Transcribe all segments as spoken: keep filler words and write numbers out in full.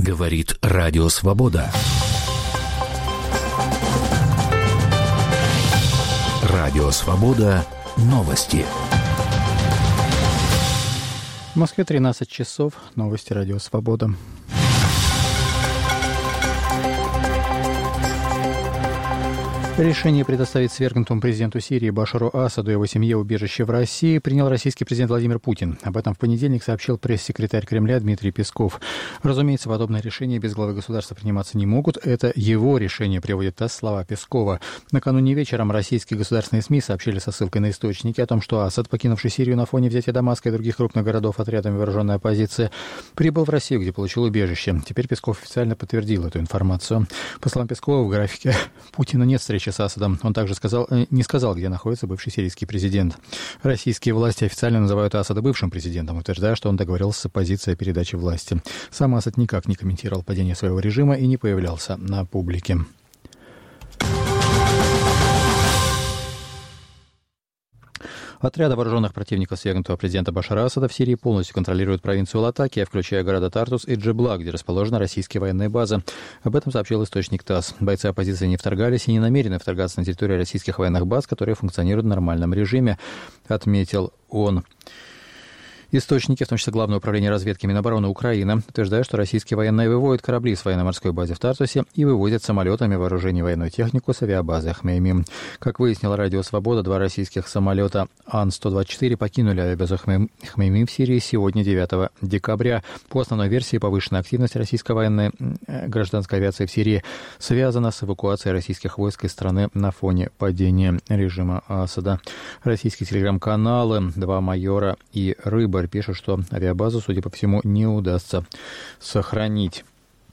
Говорит Радио Свобода. Радио Свобода. Новости. В Москве тринадцать часов. Новости Радио Свобода. Решение предоставить свергнутому президенту Сирии Башару Асаду и его семье убежище в России принял российский президент Владимир Путин. Об этом в понедельник сообщил пресс-секретарь Кремля Дмитрий Песков. Разумеется, подобные решения без главы государства приниматься не могут. Это его решение, приводит ТАСС слова Пескова. Накануне вечером российские государственные СМИ сообщили со ссылкой на источники о том, что Асад, покинувший Сирию на фоне взятия Дамаска и других крупных городов отрядами вооруженной оппозиции, прибыл в Россию, где получил убежище. Теперь Песков официально подтвердил эту информацию. По словам Пескова, в графике Путина нет встречи с Асадом. Он также сказал, не сказал, где находится бывший сирийский президент. Российские власти официально называют Асада бывшим президентом, утверждая, что он договорился с оппозицией о передаче власти. Сам Асад никак не комментировал падение своего режима и не появлялся на публике. Отряды вооруженных противников свергнутого президента Башара Асада в Сирии полностью контролируют провинцию Латакия, включая города Тартус и Джебла, где расположены российские военные базы. Об этом сообщил источник ТАСС. Бойцы оппозиции не вторгались и не намерены вторгаться на территорию российских военных баз, которые функционируют в нормальном режиме, отметил он. Источники, в том числе Главное управление разведки Минобороны Украины, утверждают, что российские военные выводят корабли с военно-морской базы в Тартусе и вывозят самолетами вооружение и военную технику с авиабазы Хмеймим. Как выяснило Радио Свобода, два российских самолета Ан сто двадцать четыре покинули авиабазу Хмеймим в Сирии сегодня, девятого декабря. По основной версии, повышенная активность российской военной гражданской авиации в Сирии связана с эвакуацией российских войск из страны на фоне падения режима Асада. Российские телеграм-каналы «Два майора» и «Рыба» пишут, что авиабазу, судя по всему, не удастся сохранить.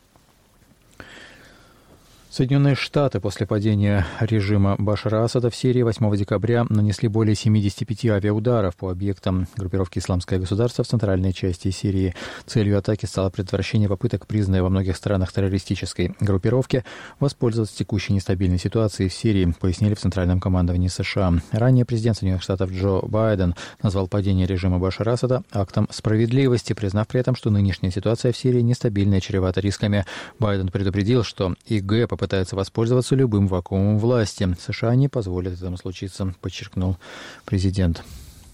Соединенные Штаты после падения режима Башара Асада в Сирии восьмого декабря нанесли более семидесяти пяти авиаударов по объектам группировки «Исламское государство» в центральной части Сирии. Целью атаки стало предотвращение попыток, признанной во многих странах террористической группировки, воспользоваться текущей нестабильной ситуацией в Сирии, пояснили в Центральном командовании США. Ранее президент Соединенных Штатов Джо Байден назвал падение режима Башара Асада актом справедливости, признав при этом, что нынешняя ситуация в Сирии нестабильна и чревата рисками. Байден предупредил, что ИГ по пытается воспользоваться любым вакуумом власти. США не позволят этому случиться, подчеркнул президент.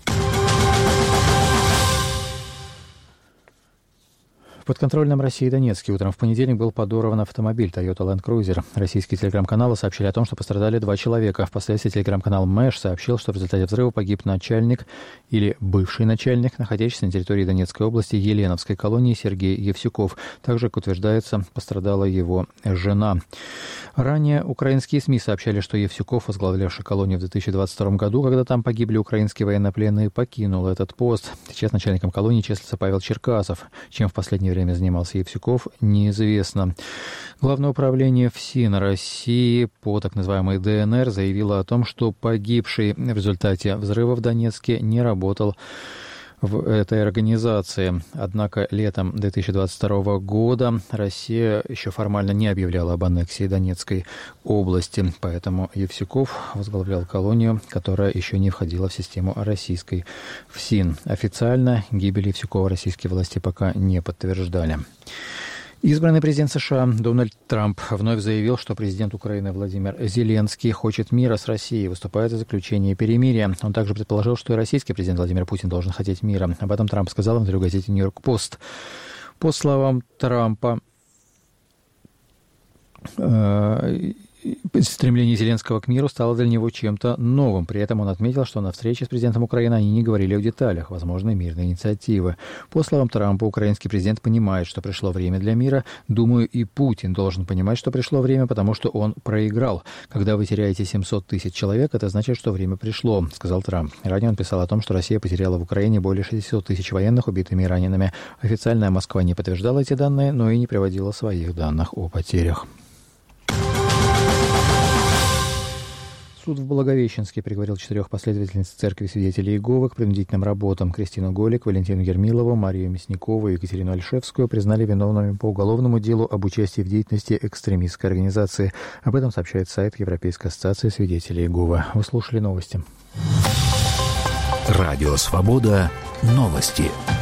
В подконтрольном России Донецке утром в понедельник был подорван автомобиль Toyota Land Cruiser. Российские телеграм-каналы сообщили о том, что пострадали два человека. Впоследствии телеграм-канал Мэш сообщил, что в результате взрыва погиб начальник или бывший начальник, находящийся на территории Донецкой области Еленовской колонии Сергей Евсюков. Также, как утверждается, пострадала его жена. Ранее украинские СМИ сообщали, что Евсюков, возглавлявший колонию в две тысячи двадцать втором году, когда там погибли украинские военнопленные, покинул этот пост. Сейчас начальником колонии числится Павел Черкасов. Чем в последнее время занимался Евсюков, неизвестно. Главное управление ФСИН России по так называемой ДНР заявило о том, что погибший в результате взрыва в Донецке не работал в этой организации. Однако летом две тысячи двадцать второго года Россия еще формально не объявляла об аннексии Донецкой области, поэтому Евсюков возглавлял колонию, которая еще не входила в систему российской ФСИН. Официально гибель Евсюкова российские власти пока не подтверждали. Избранный президент США Дональд Трамп вновь заявил, что президент Украины Владимир Зеленский хочет мира с Россией, выступает за заключение перемирия. Он также предположил, что и российский президент Владимир Путин должен хотеть мира. Об этом Трамп сказал в интервью газете «Нью-Йорк Пост». По словам Трампа, э- стремление Зеленского к миру стало для него чем-то новым. При этом он отметил, что на встрече с президентом Украины они не говорили о деталях возможной мирной инициативы. По словам Трампа, украинский президент понимает, что пришло время для мира. Думаю, и Путин должен понимать, что пришло время, потому что он проиграл. Когда вы теряете семьсот тысяч человек, это значит, что время пришло, сказал Трамп. Ранее он писал о том, что Россия потеряла в Украине более шестисот тысяч военных, убитыми и ранеными. Официальная Москва не подтверждала эти данные, но и не приводила своих данных о потерях. Суд в Благовещенске приговорил четырех последовательниц церкви свидетелей Иеговы к принудительным работам. Кристину Голик, Валентину Ермилову, Марию Мясникову и Екатерину Альшевскую признали виновными по уголовному делу об участии в деятельности экстремистской организации. Об этом сообщает сайт Европейской ассоциации свидетелей Иеговы. Вы слушали новости. Радио Свобода. Новости.